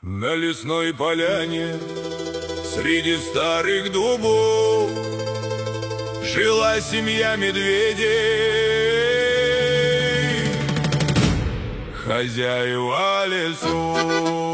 На лесной поляне среди старых дубов жила семья медведей. Хозяева лесу.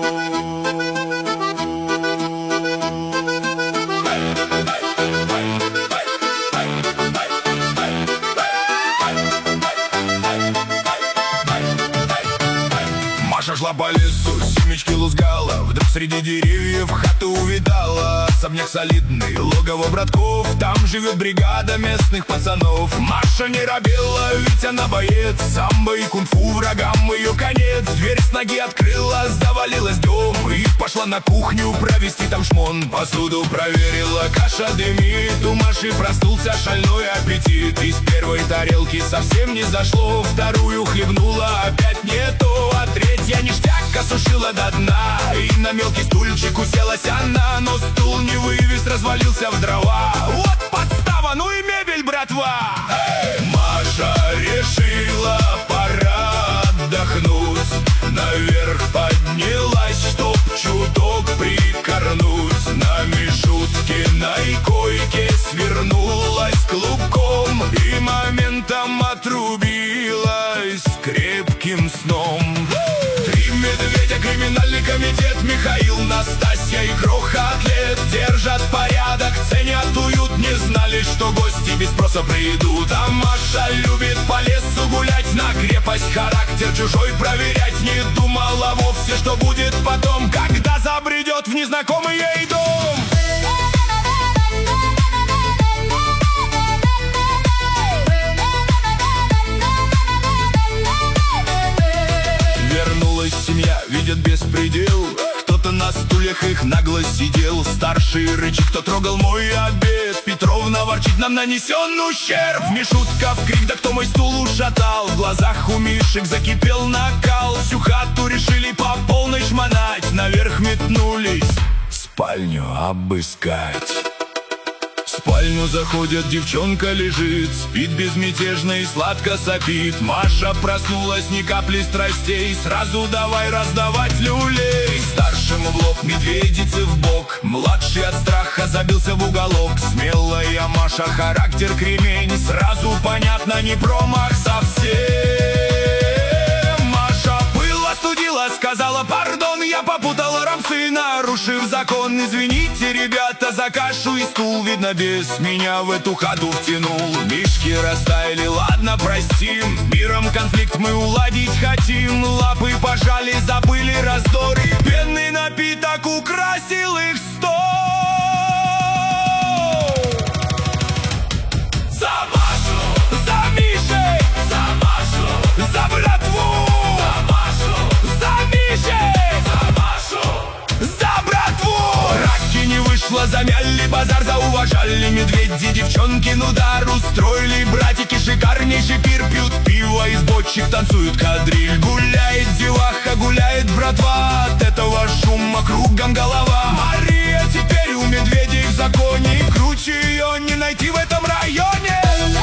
Маша шла по лесу, семечки лузгала. Вдруг среди деревьев хату увидала. Особняк солидный, логово братков. Там живет бригада местных пацанов. Маша не робела, ведь она боец. Самбо и кунг-фу врагам ее конец. Дверь с ноги открыла, завалилась дом. И пошла на кухню провести там шмон. Посуду проверила, каша дымит. У Маши проснулся шальной аппетит. Из первой тарелки совсем не зашло. Вторую хлебнула, опять не то. А третья ништяк осушила до дна. И на мелкий стульчик уселась она. Но стул не вывез, развалился в дрова. Вот подстава, ну и мебель, братва. Маша решила, пора отдохнуть. Наверх поднялась, чтоб чуток прикорнуть. На Мишуткиной койке свернулась клубком. И моментом отрубилась крепким сном. Три медведя, криминальный комитет, Михаил, Настасья и Кроха-атлет держат порядок, ценят уют. Не знали, что гости без спроса придут. А Маша любит по лесу гулять, на крепость характер чужой проверять. Не думала вовсе, что будет потом, когда забредет в незнакомый ей дом. Вернулась семья, видят беспредел. Кто-то на стульях их нагло сидел. Старший рычит, кто трогал мой обед. Петровна ворчит, нам нанесен ущерб. Мишутка в крик, да кто мой стул ушатал. В глазах у Мишек закипел накал. Всю хату решили по полной шмонать. Наверх метнулись спальню обыскать. В спальню заходят, девчонка лежит, спит безмятежно и сладко сопит. Маша проснулась, ни капли страстей, сразу давай раздавать люлей. Старшему в лоб, медведице в бок, младший от страха забился в уголок. Смелая Маша, характер кремень, сразу понятно, не промах совсем. Маша пыл остудила, сказала пардон, я попутала рамсы, нарушив закон. Извините, ребята, за кашу и стул, видно, без меня в эту хату втянул. Мишки растаяли, ладно, простим, миром конфликт мы уладить хотим. Лапы пожали, забыли раздоры, пенный напиток украсил их стол. За Машу, за Мишей, за Машу, за братву, за Машу, за Мишей, за Машу, за братву. Раки не вышло, замяли базар, зауважали медведи, девчонки, ну дар устроили. Братики шикарнейший пир, пьют пиво из бочек, танцуют кадриль. Гуляет деваха, гуляет братва, от этого шума кругом голова. Мария теперь у медведей в законе, и круче ее не найти в этом районе.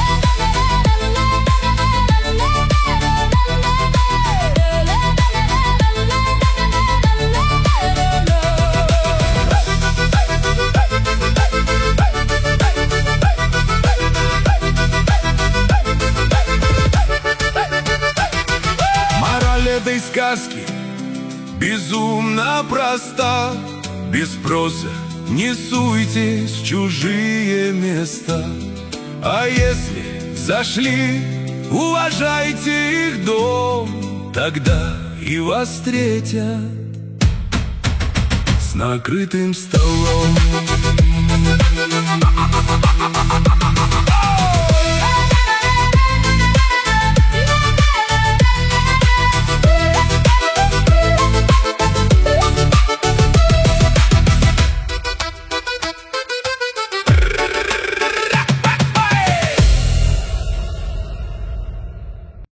Этой сказки безумно проста. Без спроса не суйтесь в чужие места. А если зашли, уважайте их дом. Тогда и вас встретят с накрытым столом.